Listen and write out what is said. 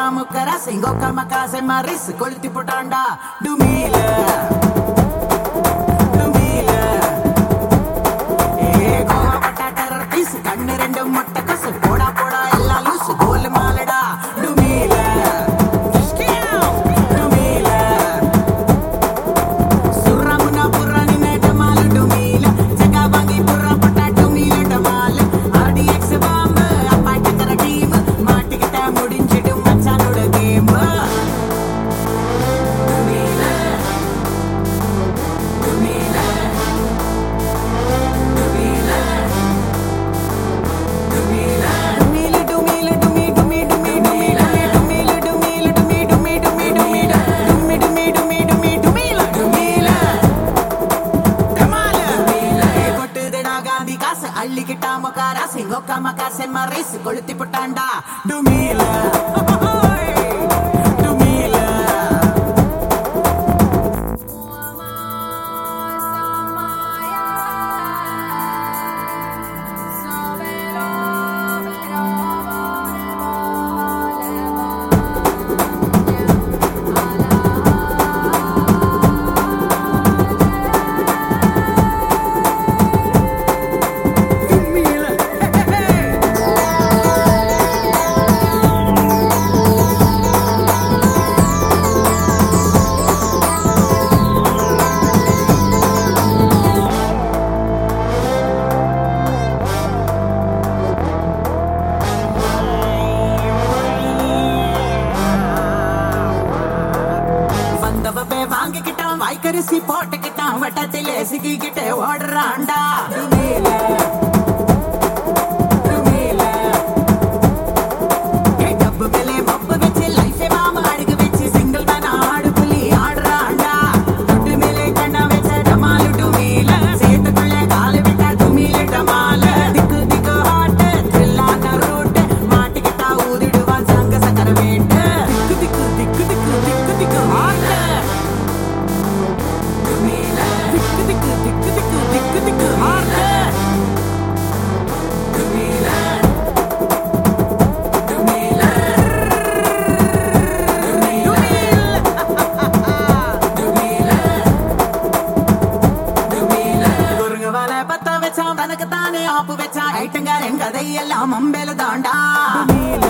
முக்கரா சிங்கோக்க மக்காசை Maurice கொளுத்தி போட்டாண்டா டுமீல டுமீல ஏ கோவப்பட்ட terror piece கண்ணு ரெண்டு முட்டை கசு போடா போடா எல்லாம் லூசு கோல் மாலடா டுமீல டுமீல சுர்ரமுனா புர்ரானி நேட்டமால டுமீல ஜகா வாங்கி புர்ரா பட்டா டுமீல டமால ஆர்டிஎக்ஸ் பாம்பு அப்பா டக்கர டீம் மாட்டிக்கிட்ட முடிஞ்சிடும் மச்சானோட கேம் டுமீல டுமீல டுமீல டுமீல டுமீல டுமீல டுமீ டுமீ டுமீ டுமீல டுமீல டுமீல டுமீ டுமீ டுமீ டுமீல டுமீ டுமீ டுமீ டுமீ டுமீல டுமீல டமால டுமீல கொட்டுதடா காந்தி காசு அள்ளிக்கிட்டா மொக்காரா சிங்கோக்க மக்காசை மாரிஸ் கொளுத்தி போட்டாண்டா டுமீல டுமீல வந்தவவே வாங்கிக்கிட்டான் வாய்க்கரிசி போட்டுக்கிட்டான் வட்டத்திலே சிக்கிக்கிட்டே ஓடுறான்டா டுமீல டுமீல ஏ டப்பு மேலே மப்பு வச்சு லைஃபே மாமா அழுகு வச்சு சிங்கிள் மேன் ஆடு புலி ஆடுறான்டா துட்டு மேலே கண்ணா வச்ச டமாலு டுமீல சேத்துக்குள்ளே காலு விட்டா டுமீல டமால திக்கு திக்கு ஹாட்டு த்ரில்லான ரூட்டு மாட்டிக்கிட்டா ஊதிடுவான் சங்க சக்கர வேட்டு திக்கு திக்கு திக்கு திக்கு திக்கு திக்கு ஹாட்டு டுமீல திக்கு திக்கு திக்கு திக்கு திக்கு திக்கு ஹாட்டு டுமீல டுமீல டுமீல டுமீல குருங்க வலை பத்த வச்சான் தனக்கு தானே ஆப்பு வச்சான் ஐட்டங்காரன் கதையெல்லாம் அம்பேல தாண்டா டுமீல